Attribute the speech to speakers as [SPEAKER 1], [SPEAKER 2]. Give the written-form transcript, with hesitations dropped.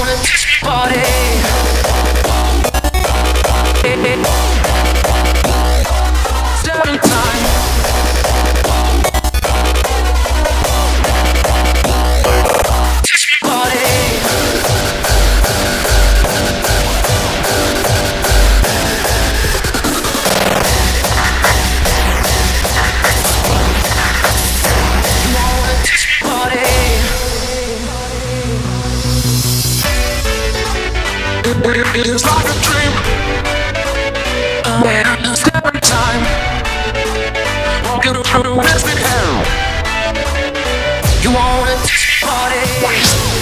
[SPEAKER 1] wanna touch me body. Seven time. Touch me body. You wanna touch me body. It's like a dream. When step in time, walking through the Western hell. You wanna touch me body.